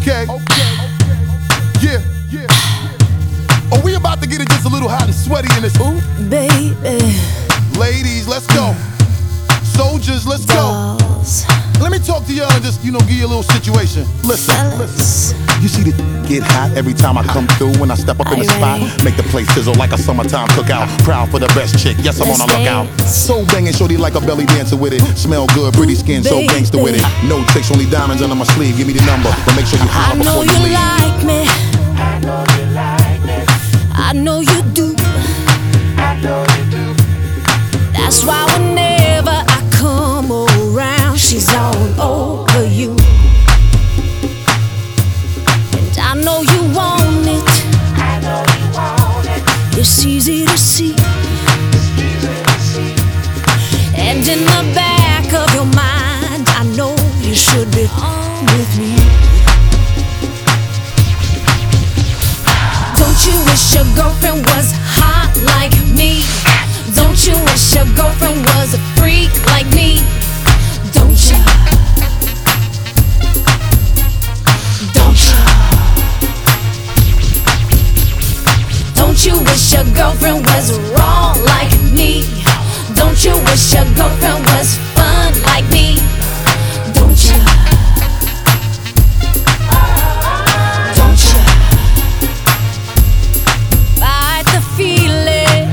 Okay. Yeah. Oh, we about to get it just a little hot and sweaty in this. Ooh, baby. Ladies, let's go. Soldiers, let's go. Dolls. Let me talk to y'all and just, give you a little situation. Listen. You see the get hot every time I come through. When I step up in the spot, make the place sizzle like a summertime cookout. Proud for the best chick, yes, I'm on a lookout. So banging, shorty like a belly dancer with it. Smell good, pretty skin, so gangster with it. No tricks, only diamonds under my sleeve. Give me the number, but make sure you holler before you leave. Like me. I know you like me. I know you do. I know you do. That's why whenever I come around, she's all over you. And I know you want it. I know you want it. It's easy to see. And in the back of your mind, I know you should be on with me. Don't you wish your girlfriend was hot like me? Don't you wish your girlfriend was a freak like me? Don't you? Don't you? Don't you wish your girlfriend was raw like me? Don't you wish your girlfriend was fun like me? Don't you? Don't you? Fight the feeling.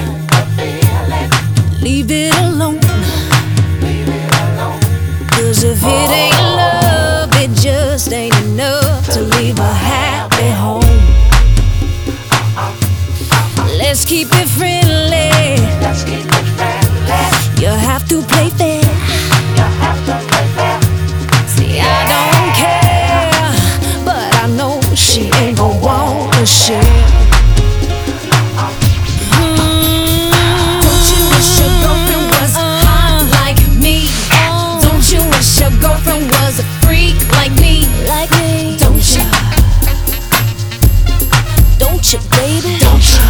Leave it alone. Cause if it ain't love, it just ain't enough to leave a happy home. Let's keep it friendly. You have to play fair. See, I don't care, but I know she ain't gon' wanna share. Don't you wish your girlfriend was hot like me? Don't you wish your girlfriend was a freak like me? Don't you? Don't you, baby? Don't you?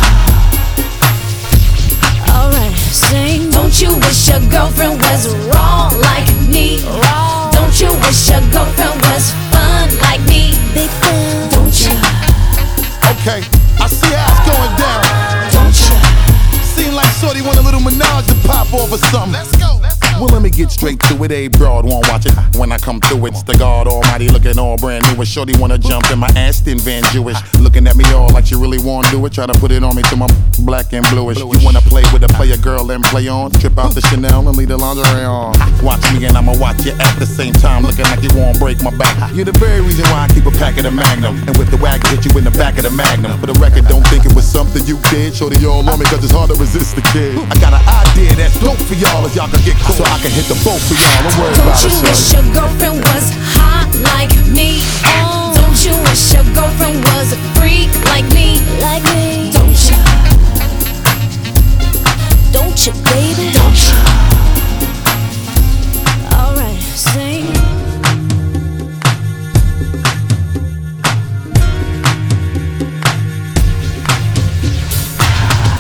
Alright, sing. Don't you wish your girlfriend was raw like me? Don't you wish your girlfriend was fun like me? Big fan. Don't you? Okay, I see how it's going down. Don't you? Seem like shorty want a little menage to pop off or something. Let's go. Well, let me get straight to it. A broad won't watch it. When I come through, it's the God Almighty looking all brand new. And shorty wanna jump in my Aston Van Jewish, looking at me all like she really wanna do it. Try to put it on me till my black and bluish. You wanna play with a player girl and play on? Trip out the Chanel and leave the lingerie on. Watch me and I'ma watch you at the same time, looking like you won't break my back. You're the very reason why I keep a pack of the Magnum, and with the wagon hit you in the back of the Magnum. For the record, don't think it was something you did. Shorty all on me 'cause it's hard to resist the kid. I got an idea that's dope for y'all if y'all can get close, so I can hit the boat for y'all. Don't worry about it. Don't you wish your girlfriend was hot like me? Don't you wish your girlfriend was